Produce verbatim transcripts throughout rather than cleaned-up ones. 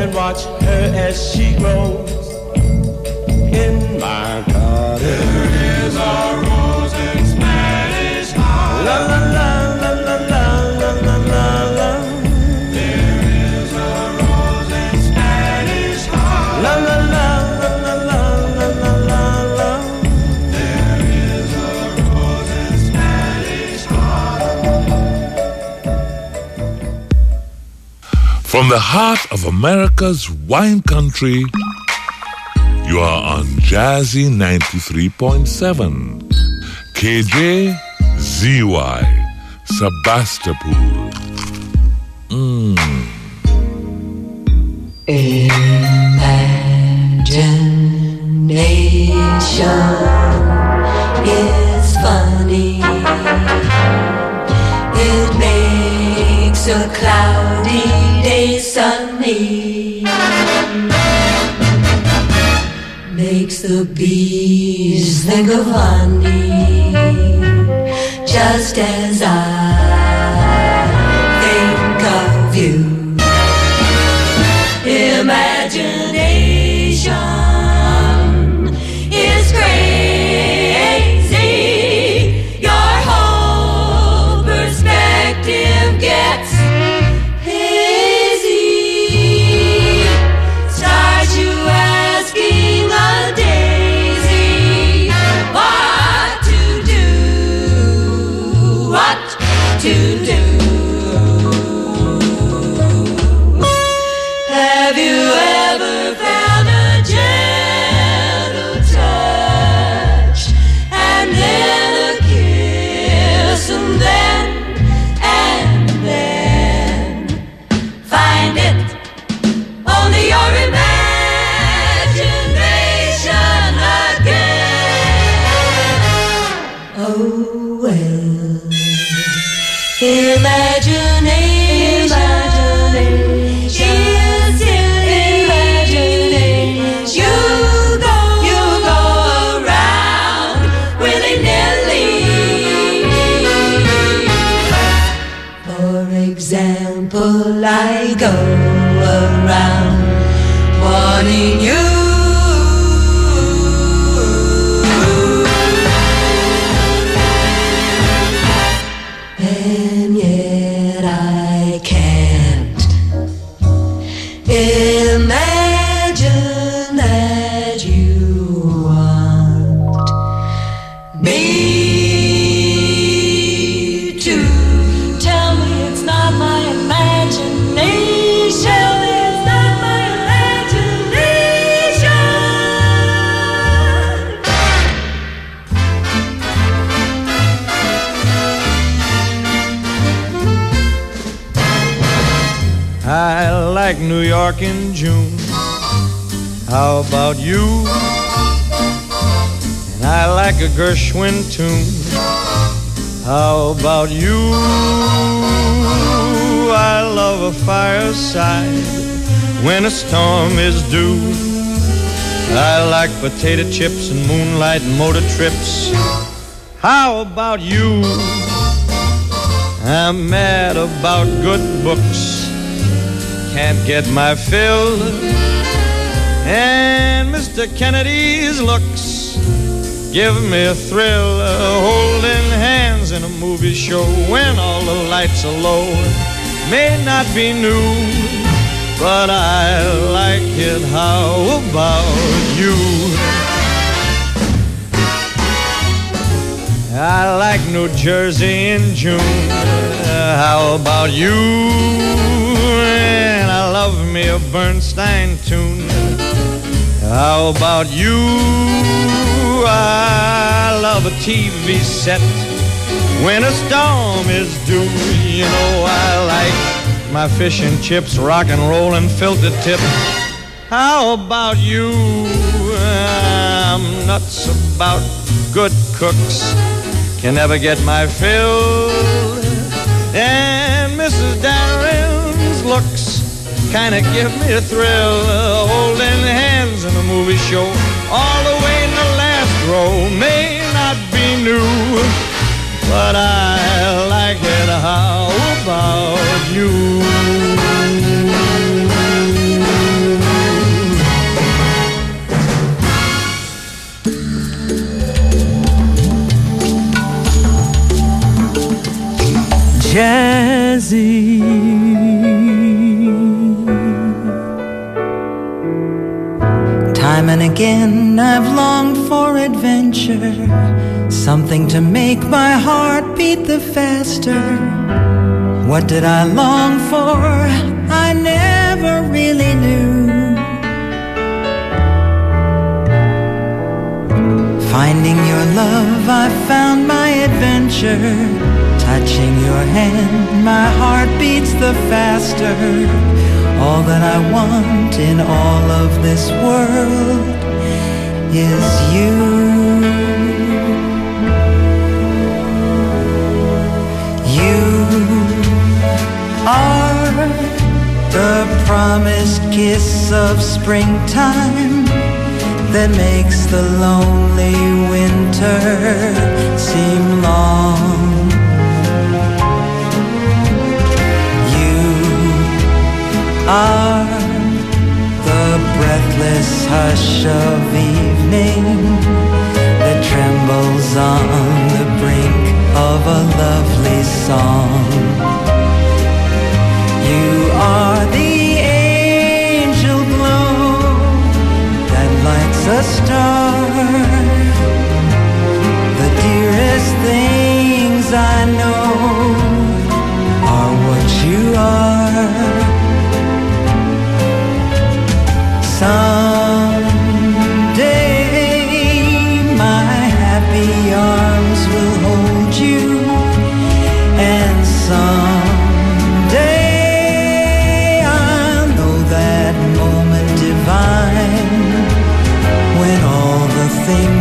and watch her as she grows in my garden. There is a rose in Spanish Harlem. La la la la la la la la la. There is a rose in Spanish Harlem. La la la la la la la la la. There is a rose in Spanish Harlem. From the heart of America's wine country, you are on Jazzy ninety-three point seven. K J Z Y, Sebastopol. Mm. Imagination is funny. It makes a cloudy day sunny. Makes the bees think of honey, just as I think of you. Imagination is crazy. Your whole perspective gets hazy. Start you asking a daisy what to do, what to do. Have you ever felt a gentle touch and then a kiss and then and then find it only your imagination again? Oh well, imagination, imagination. I go around wanting you. And yet I can't imagine that you want me to. Tell me it's not my imagination. It's not my imagination. I like New York in June. How about you? And I like a Gershwin tune. How about you? I love a fireside when a storm is due. I like potato chips and moonlight and motor trips. How about you? I'm mad about good books, can't get my fill. And Mister Kennedy's looks give me a thrill. uh, Holding hands in a movie show when all the lights are low may not be new, but I like it. How about you? I like New Jersey in June. uh, How about you? And I love me a Bernstein tune. How about you? I love a T V set when a storm is due. You know I like my fish and chips, rock and roll and filter tip. How about you? I'm nuts about good cooks, can never get my fill. And Missus Darren's looks kinda give me a thrill. uh, Holding hands in a movie show all the way in the last row may not be new, but I like it. How about you? Jazzy. Time and again I've longed for adventure, something to make my heart beat the faster. What did I long for? I never really knew. Finding your love, I found my adventure. Touching your hand, my heart beats the faster. All that I want in all of this world is you. You are the promised kiss of springtime that makes the lonely winter seem long. Are the breathless hush of evening that trembles on the brink of a lovely song. You are the angel glow that lights a star. The dearest things I know are what you are. Someday my happy arms will hold you, and someday I'll know that moment divine when all the things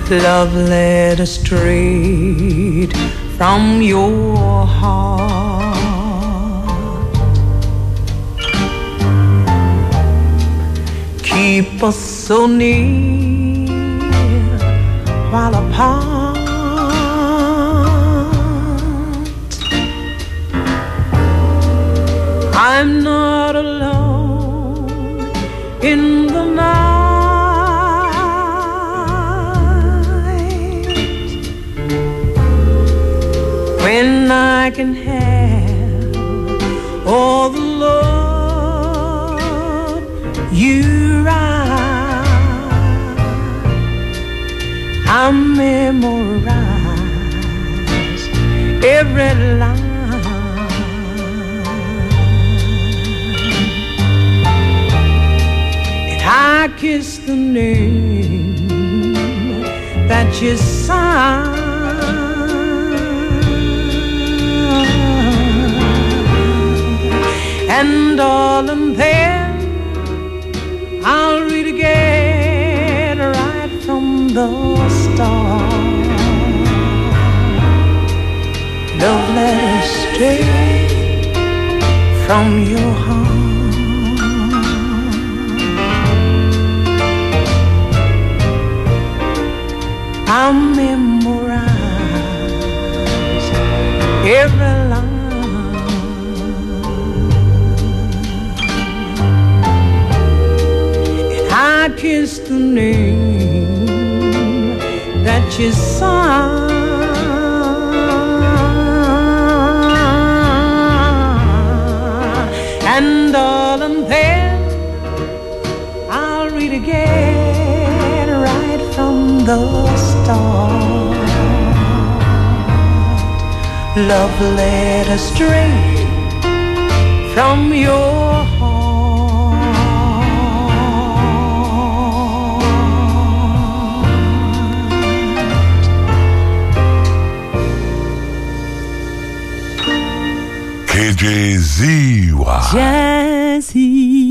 love letter straight from your heart. Keep us so near while apart. I'm not alone in the night when I can have all the love you write. I memorize every line. I kiss the name that you signed, and darling, then I'll read again right from the start. Love letters straight from your heart. I memorize every line, and I kiss the name that you signed, and darling, then I'll read again right from the love letter straight from your K J Z Y Jazzy.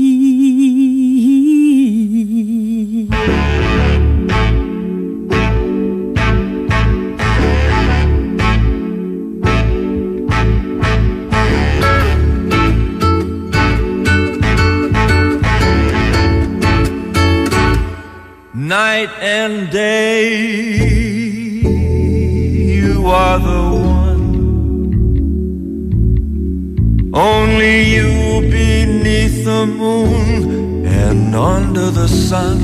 Night and day, you are the one. Only you beneath the moon and under the sun.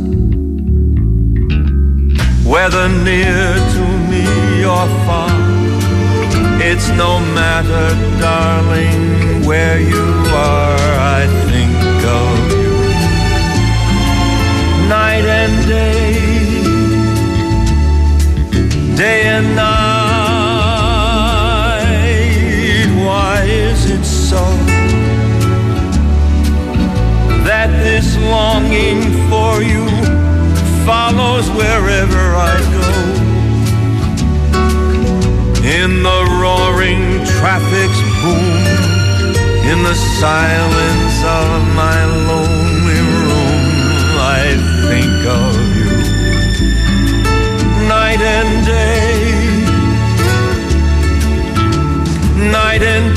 Whether near to me or far, it's no matter, darling, where you are, I think of you. Night and day, day and night. Why is it so that this longing for you follows wherever I go? In the roaring traffic's boom, in the silence of my lonely room, I think of you. Night and day, night and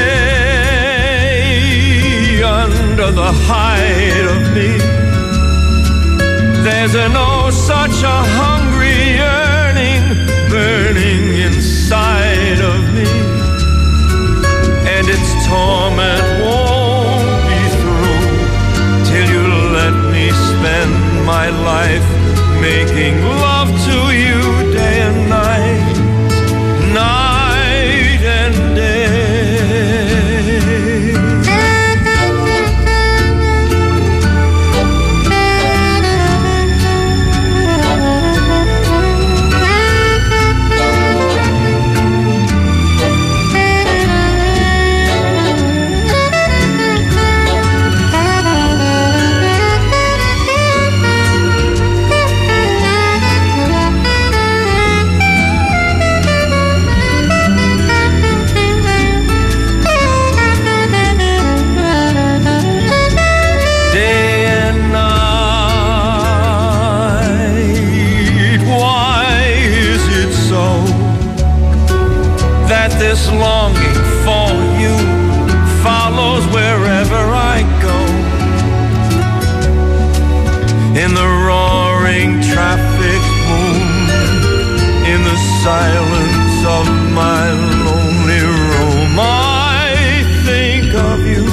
day, under the hide of me, there's an oh such a hungry yearning burning inside of me, and its torment won't be through till you let me spend my life making love to you day and night, night and day. that this longing for you follows wherever I go. In the roaring traffic boom, in the silence of my lonely room, I think of you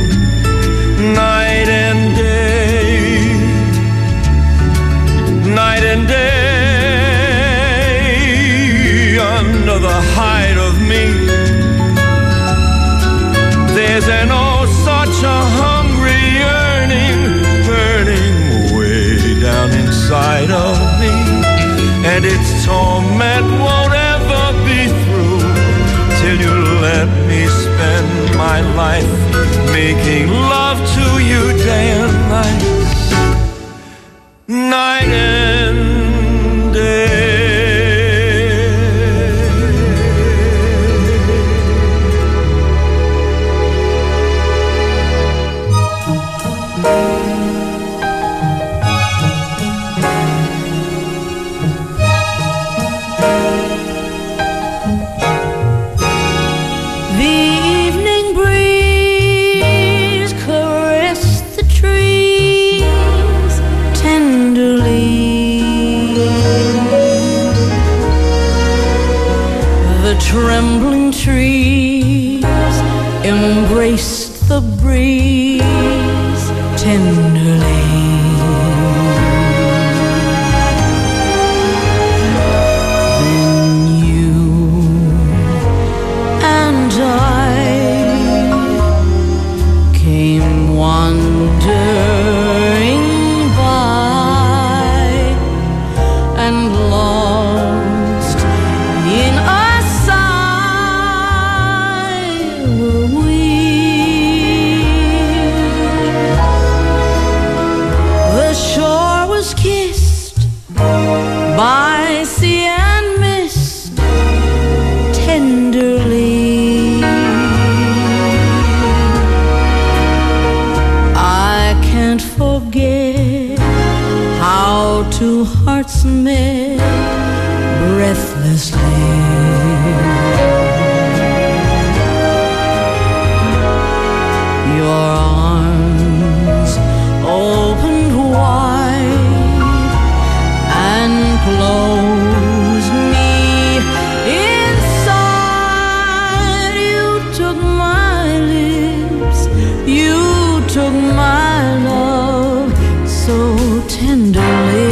night and day, night and day, under the height of me. There's an oh such a hungry yearning burning way down inside of me, and its torment won't ever be through till you let me spend my life making love to you day and night, night and day. Trembling trees embraced the breeze tenderly. Then you and I came wandering by and lost in a by sea and mist tenderly. I can't forget how two hearts met breathlessly. Your arms opened wide and close me inside. You took my lips, you took my love so tenderly.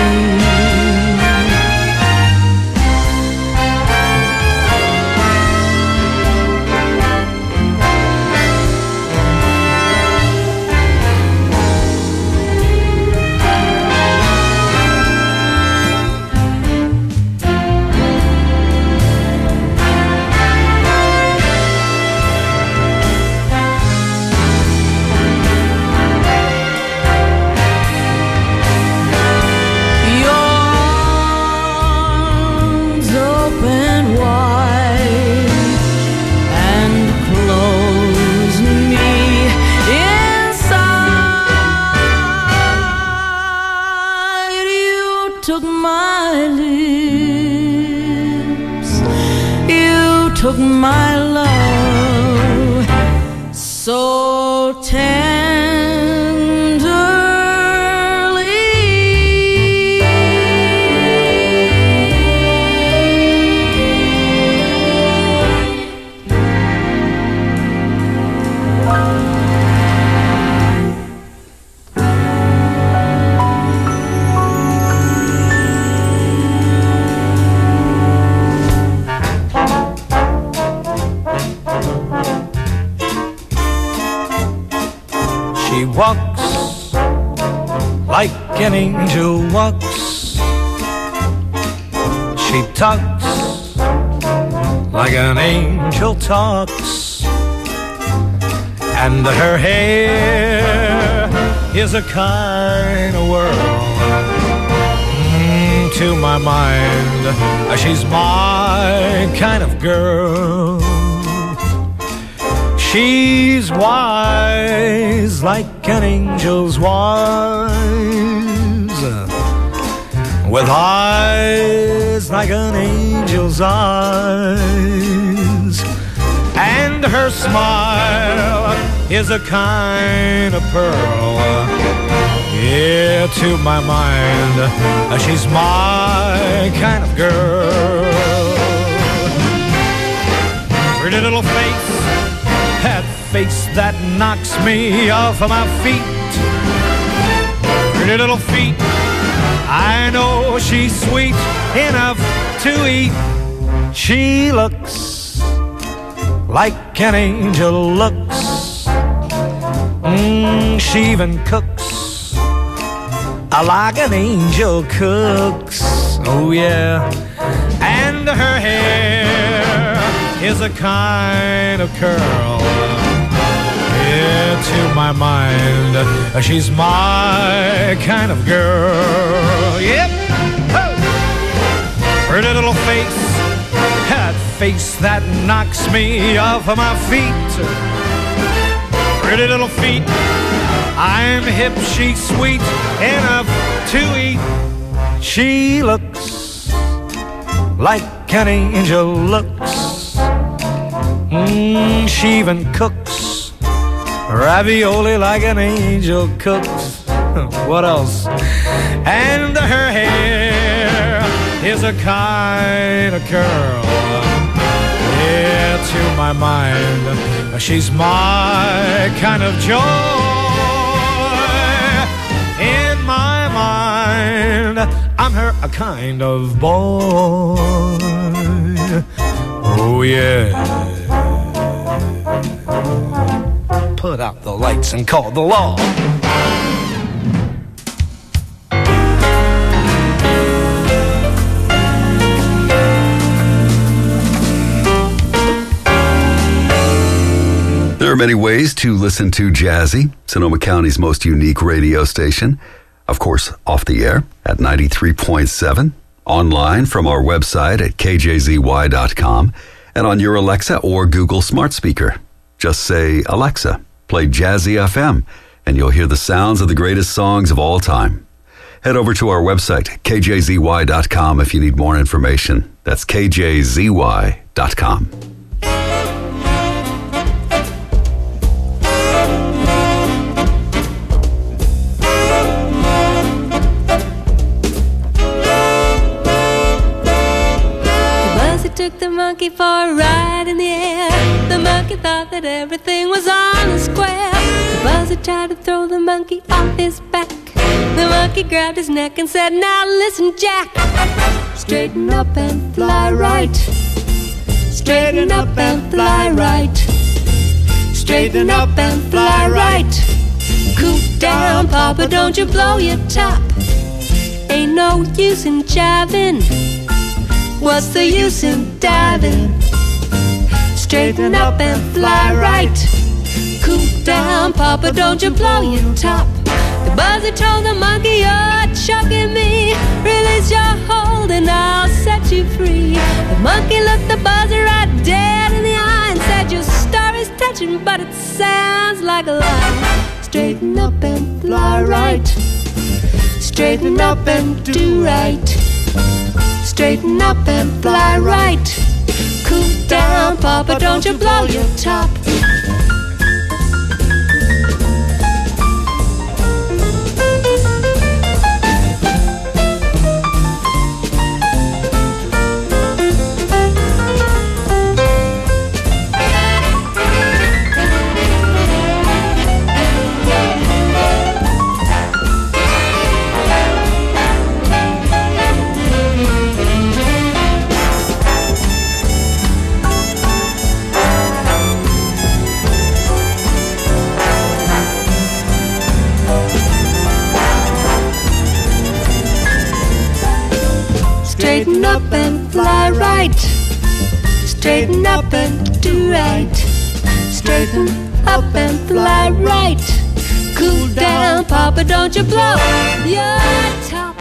Took my love so tenderly. She walks like an angel walks. She talks like an angel talks. And her hair is a kind of world. Mm, to my mind, she's my kind of girl. She's wise like an angel's wise, with eyes like an angel's eyes. and her smile is a kind of pearl. Yeah, to my mind, she's my kind of girl. Pretty little face, that face that knocks me off of my feet. Pretty little feet, I know she's sweet enough to eat. She looks like an angel looks. Mm, she even cooks like an angel cooks. Oh yeah, and her hair is a kind of curl. Yeah, to my mind, she's my kind of girl. Yep. Oh. Pretty little face, that face that knocks me off of my feet. Pretty little feet, I'm hip, she's sweet enough to eat. She looks like an angel looks. Mm, she even cooks ravioli like an angel cooks. What else? And her hair is a kind of curl. Yeah, to my mind, she's my kind of joy. In my mind, I'm her a kind of boy. Oh yeah. Put out the lights and call the law. There are many ways to listen to Jazzy, Sonoma County's most unique radio station. Of course, off the air at ninety-three point seven, online from our website at K J Z Y dot com, and on your Alexa or Google smart speaker. Just say, Alexa, play Jazzy F M, and you'll hear the sounds of the greatest songs of all time. Head over to our website, K J Z Y dot com, if you need more information. That's K J Z Y dot com. Took the monkey for a ride in the air. The monkey thought that everything was on the square. The buzzer tried to throw the monkey off his back. The monkey grabbed his neck and said, now listen, Jack. Straighten up and fly right. Straighten up and fly right. Straighten up and fly right. Cool down, Papa, don't you blow your top. Ain't no use in jiving. What's the use in diving? Straighten up and fly right. Cool down, Papa, don't you blow your top. The buzzer told the monkey, you're choking me. Release your hold and I'll set you free. The monkey looked the buzzer right dead in the eye and said, your story's touching, but it sounds like a lie. Straighten up and fly right. Straighten up and do right. Straighten up and fly right. Cool down, Papa, don't you blow your top. Straighten up and fly right. Straighten up and do right. Straighten up and fly right. Cool down, Papa, don't you blow your top.